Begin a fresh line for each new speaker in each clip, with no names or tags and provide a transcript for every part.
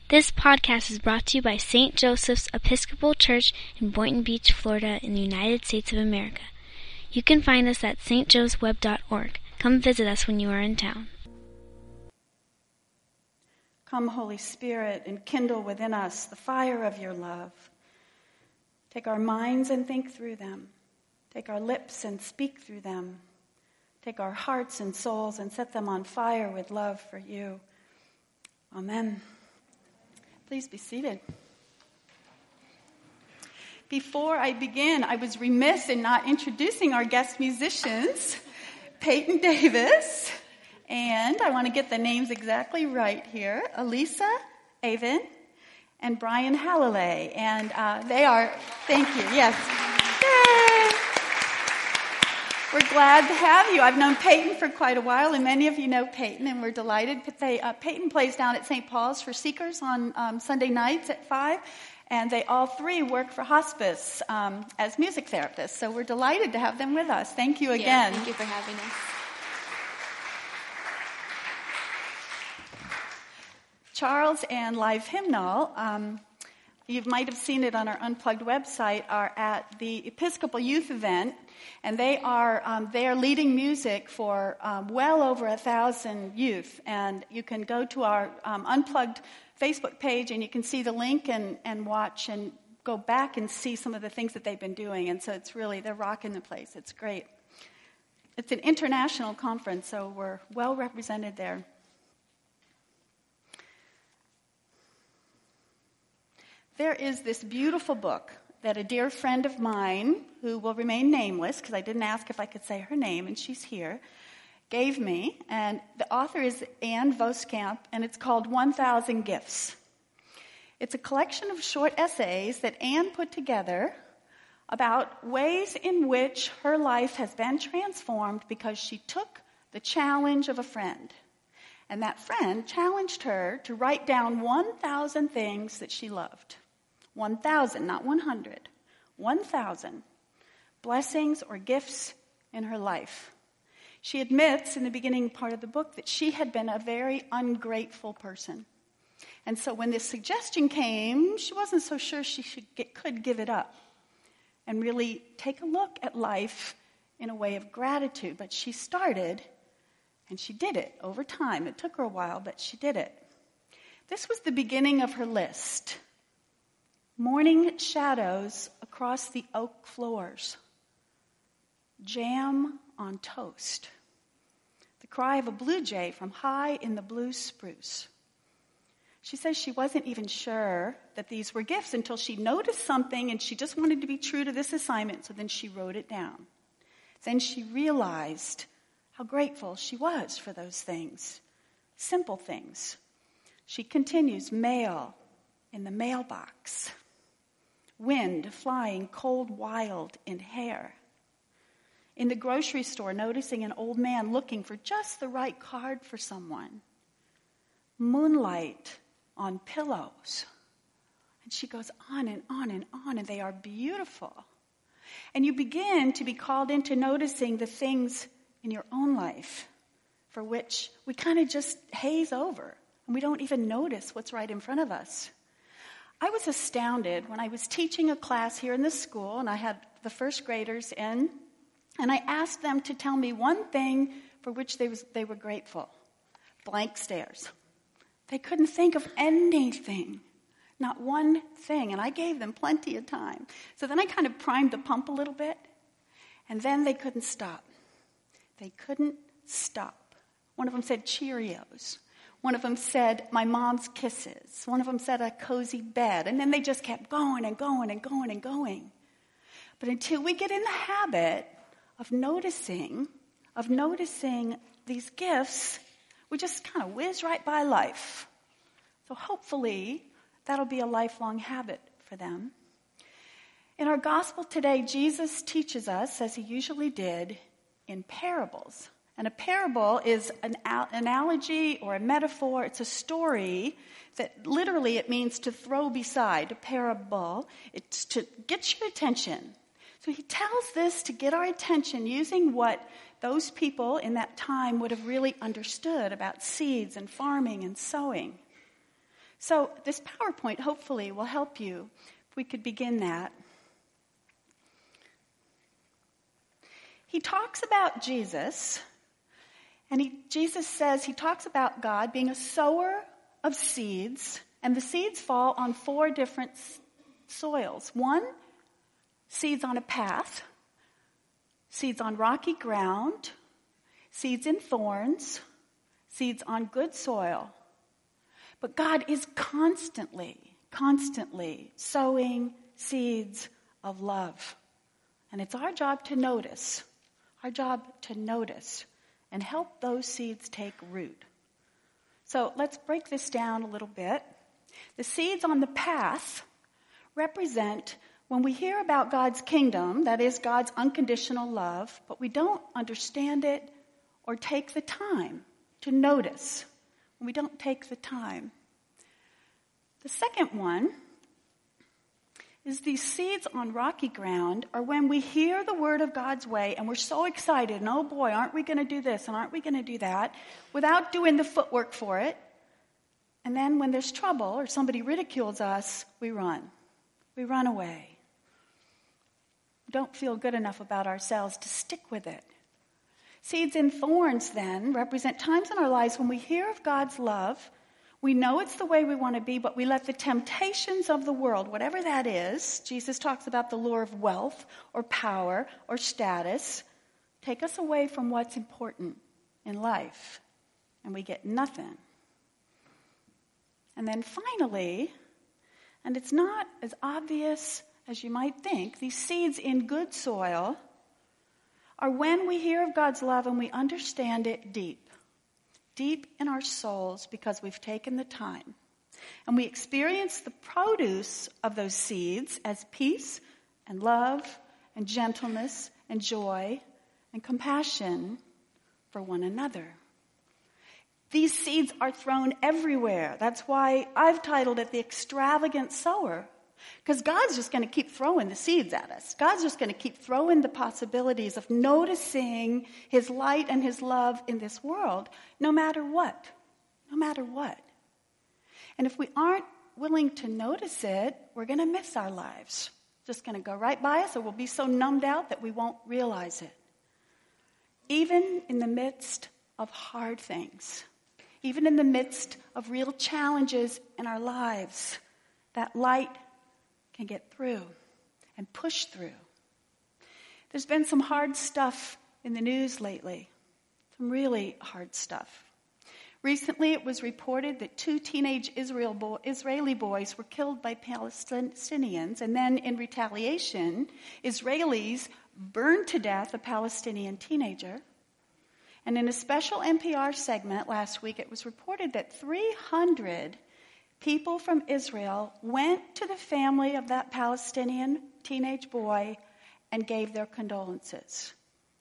This podcast is brought to you by St. Joseph's Episcopal Church in Boynton Beach, Florida, in the United States of America. You can find us at stjoesweb.org. Come visit us when you are in town.
Come, Holy Spirit, and kindle within us the fire of your love. Take our minds and think through them. Take our lips and speak through them. Take our hearts and souls and set them on fire with love for you. Amen. Please be seated. Before I begin, I was remiss in not introducing our guest musicians, Peyton Davis, and I want to get the names exactly right here, Elisa Avon and Brian Hallilay. And they are, thank you, yes. Yay! We're glad to have you. I've known Peyton for quite a while, and many of you know Peyton, and we're delighted. Peyton plays down at St. Paul's for Seekers on Sunday nights at 5, and they all three work for hospice as music therapists. So we're delighted to have them with us. Thank you again.
Thank you for having us.
Charles and Live Hymnal, you might have seen it on our Unplugged website, are at the Episcopal Youth Event, and they are leading music for well over 1,000 youth. And you can go to our Unplugged Facebook page, and you can see the link and watch and go back and see some of the things that they've been doing. And so it's really, they're rocking the place. It's great. It's an international conference, so we're well represented there. There is this beautiful book that a dear friend of mine, who will remain nameless, because I didn't ask if I could say her name, and she's here, gave me. And the author is Anne Voskamp, and it's called 1,000 Gifts. It's a collection of short essays that Anne put together about ways in which her life has been transformed because she took the challenge of a friend. And that friend challenged her to write down 1,000 things that she loved. 1,000, not 100. 1,000 blessings or gifts in her life. She admits in the beginning part of the book that she had been a very ungrateful person. And so when this suggestion came, she wasn't so sure she could give it up and really take a look at life in a way of gratitude. But she started, and she did it over time. It took her a while, but she did it. This was the beginning of her list. Morning shadows across the oak floors. Jam on toast. The cry of a blue jay from high in the blue spruce. She says she wasn't even sure that these were gifts until she noticed something and she just wanted to be true to this assignment, so then she wrote it down. Then she realized how grateful she was for those things. Simple things. She continues, mail in the mailbox. Wind flying cold wild in hair. In the grocery store, noticing an old man looking for just the right card for someone. Moonlight on pillows. And she goes on and on and on, and they are beautiful. And you begin to be called into noticing the things in your own life for which we kind of just haze over, and we don't even notice what's right in front of us. I was astounded when I was teaching a class here in the school, and I had the first graders in, and I asked them to tell me one thing for which they were grateful. Blank stares. They couldn't think of anything, not one thing, and I gave them plenty of time. So then I kind of primed the pump a little bit, and then they couldn't stop. They couldn't stop. One of them said Cheerios. One of them said, my mom's kisses. One of them said a cozy bed. And then they just kept going and going and going and going. But until we get in the habit of noticing these gifts, we just kind of whiz right by life. So hopefully that'll be a lifelong habit for them. In our gospel today, Jesus teaches us, as he usually did, in parables. And a parable is an analogy or a metaphor. It's a story that literally it means to throw beside. A parable, it's to get your attention. So he tells this to get our attention using what those people in that time would have really understood about seeds and farming and sowing. So this PowerPoint hopefully will help you if we could begin that. He talks about Jesus, and Jesus says he talks about God being a sower of seeds, and the seeds fall on 4 different soils. 1, seeds on a path, seeds on rocky ground, seeds in thorns, seeds on good soil. But God is constantly sowing seeds of love. And it's our job to notice and help those seeds take root. So let's break this down a little bit. The seeds on the path represent when we hear about God's kingdom, that is God's unconditional love, but we don't understand it or take the time to notice. When we don't take the time. The second one is these seeds on rocky ground are when we hear the word of God's way and we're so excited, and oh boy, aren't we going to do this and aren't we going to do that, without doing the footwork for it. And then when there's trouble or somebody ridicules us, we run. We run away. We don't feel good enough about ourselves to stick with it. Seeds in thorns, then, represent times in our lives when we hear of God's love, we know it's the way we want to be, but we let the temptations of the world, whatever that is, Jesus talks about the lure of wealth or power or status, take us away from what's important in life, and we get nothing. And then finally, and it's not as obvious as you might think, these seeds in good soil are when we hear of God's love and we understand it deep in our souls because we've taken the time. And we experience the produce of those seeds as peace and love and gentleness and joy and compassion for one another. These seeds are thrown everywhere. That's why I've titled it The Extravagant Sower. Because God's just going to keep throwing the seeds at us. God's just going to keep throwing the possibilities of noticing his light and his love in this world, no matter what. No matter what. And if we aren't willing to notice it, we're going to miss our lives. It's just going to go right by us, or we'll be so numbed out that we won't realize it. Even in the midst of hard things, even in the midst of real challenges in our lives, that light can get through and push through. There's been some hard stuff in the news lately, some really hard stuff. Recently, it was reported that 2 teenage Israeli boys were killed by Palestinians, and then in retaliation, Israelis burned to death a Palestinian teenager. And in a special NPR segment last week, it was reported that 300 people from Israel went to the family of that Palestinian teenage boy and gave their condolences.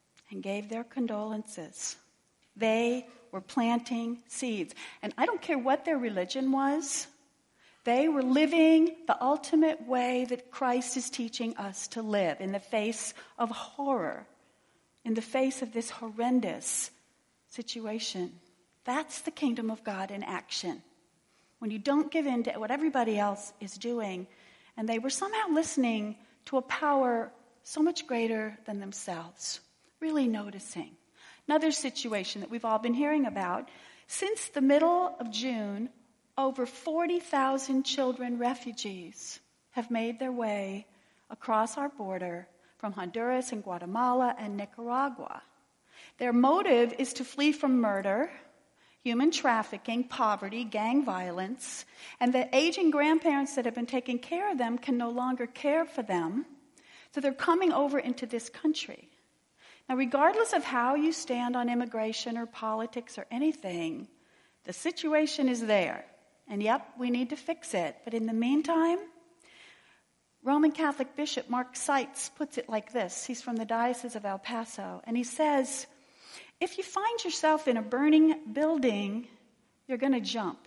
They were planting seeds. And I don't care what their religion was. They were living the ultimate way that Christ is teaching us to live in the face of horror, in the face of this horrendous situation. That's the kingdom of God in action. When you don't give in to what everybody else is doing. And they were somehow listening to a power so much greater than themselves. Really noticing. Another situation that we've all been hearing about. Since the middle of June, over 40,000 children refugees have made their way across our border from Honduras and Guatemala and Nicaragua. Their motive is to flee from murder, human trafficking, poverty, gang violence, and the aging grandparents that have been taking care of them can no longer care for them, so they're coming over into this country. Now, regardless of how you stand on immigration or politics or anything, the situation is there. And yep, we need to fix it. But in the meantime, Roman Catholic Bishop Mark Seitz puts it like this. He's from the Diocese of El Paso, and he says, if you find yourself in a burning building, you're going to jump.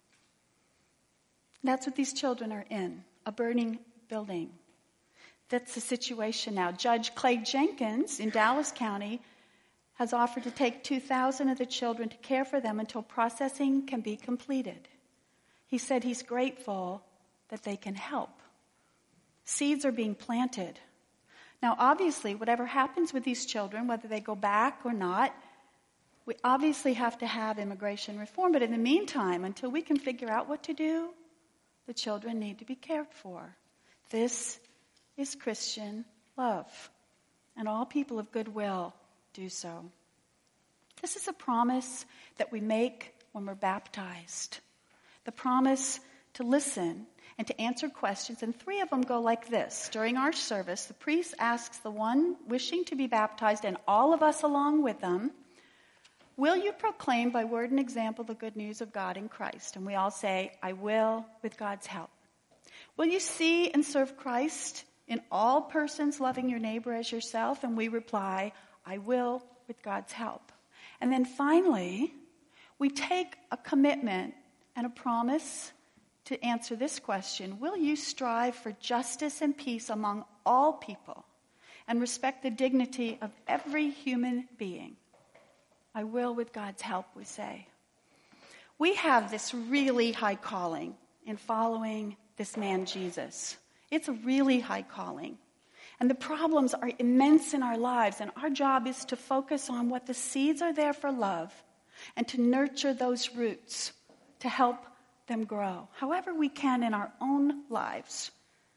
That's what these children are in, a burning building. That's the situation now. Judge Clay Jenkins in Dallas County has offered to take 2,000 of the children to care for them until processing can be completed. He said he's grateful that they can help. Seeds are being planted. Now, obviously, whatever happens with these children, whether they go back or not, we obviously have to have immigration reform. But in the meantime, until we can figure out what to do, the children need to be cared for. This is Christian love. And all people of goodwill do so. This is a promise that we make when we're baptized. The promise to listen and to answer questions. And 3 of them go like this. During our service, the priest asks the one wishing to be baptized, and all of us along with them, will you proclaim by word and example the good news of God in Christ? And we all say, I will, with God's help. Will you see and serve Christ in all persons, loving your neighbor as yourself? And we reply, I will, with God's help. And then finally, we take a commitment and a promise to answer this question. Will you strive for justice and peace among all people and respect the dignity of every human being? I will, with God's help, we say. We have this really high calling in following this man Jesus. It's a really high calling. And the problems are immense in our lives, and our job is to focus on what the seeds are there for love and to nurture those roots to help them grow, however we can in our own lives.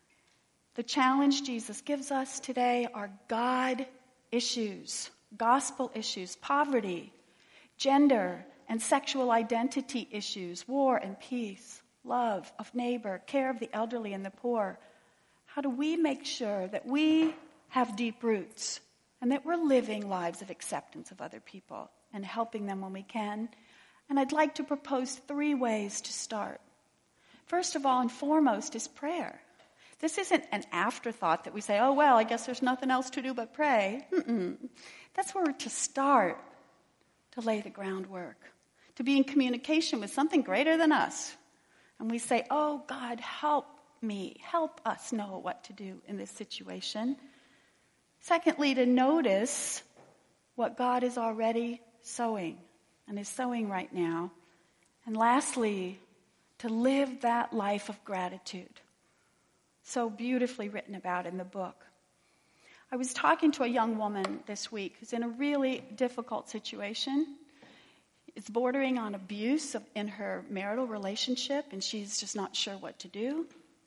The challenge Jesus gives us today are God issues, gospel issues, poverty, gender and sexual identity issues, war and peace, love of neighbor, care of the elderly and the poor. How do we make sure that we have deep roots and that we're living lives of acceptance of other people and helping them when we can? And I'd like to propose 3 ways to start. First of all and foremost is prayer. This isn't an afterthought that we say, oh, well, I guess there's nothing else to do but pray. That's where we're to start, to lay the groundwork, to be in communication with something greater than us. And we say, oh, God, help me, help us know what to do in this situation. Secondly, to notice what God is already sowing and is sowing right now. And lastly, to live that life of gratitude. So beautifully written about in the book. I was talking to a young woman this week who's in a really difficult situation. It's bordering on abuse in her marital relationship, and she's just not sure what to do.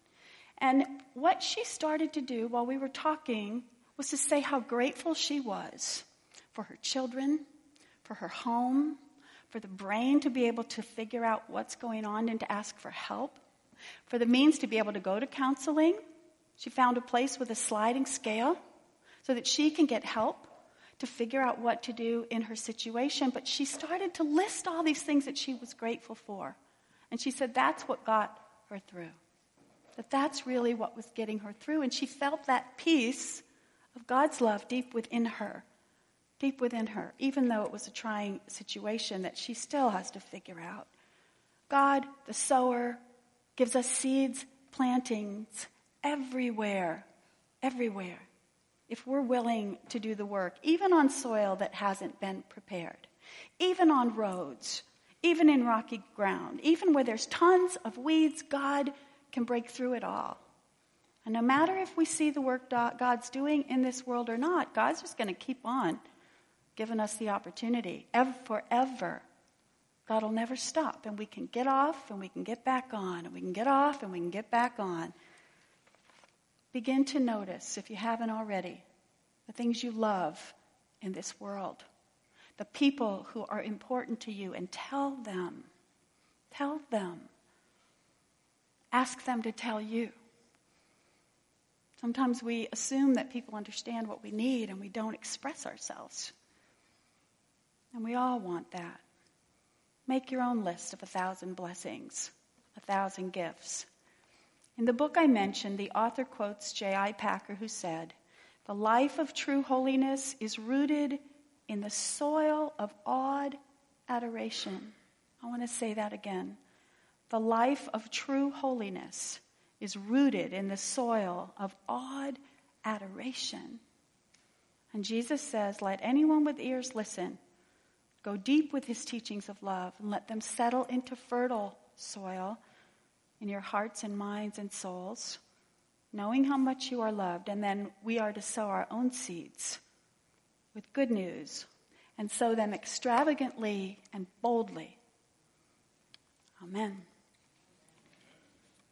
And what she started to do while we were talking was to say how grateful she was for her children, for her home, for the brain to be able to figure out what's going on and to ask for help, for the means to be able to go to counseling. She found a place with a sliding scale so that she can get help to figure out what to do in her situation. But she started to list all these things that she was grateful for. And she said that's what got her through. That's really what was getting her through. And she felt that peace of God's love deep within her, even though it was a trying situation that she still has to figure out. God, the sower, gives us seeds, plantings everywhere, if we're willing to do the work, even on soil that hasn't been prepared, even on roads, even in rocky ground, even where there's tons of weeds, God can break through it all. And no matter if we see the work God's doing in this world or not, God's just going to keep on giving us the opportunity forever. God will never stop, and we can get off and we can get back on, and we can get off and we can get back on. Begin to notice, if you haven't already, the things you love in this world, the people who are important to you, and tell them. Ask them to tell you. Sometimes we assume that people understand what we need and we don't express ourselves. And we all want that. Make your own list of 1,000 blessings, 1,000 gifts. In the book I mentioned, the author quotes J.I. Packer, who said, "The life of true holiness is rooted in the soil of awed adoration." I want to say that again. The life of true holiness is rooted in the soil of awed adoration. And Jesus says, let anyone with ears listen. Go deep with his teachings of love and let them settle into fertile soil in your hearts and minds and souls, knowing how much you are loved, and then we are to sow our own seeds with good news and sow them extravagantly and boldly. Amen.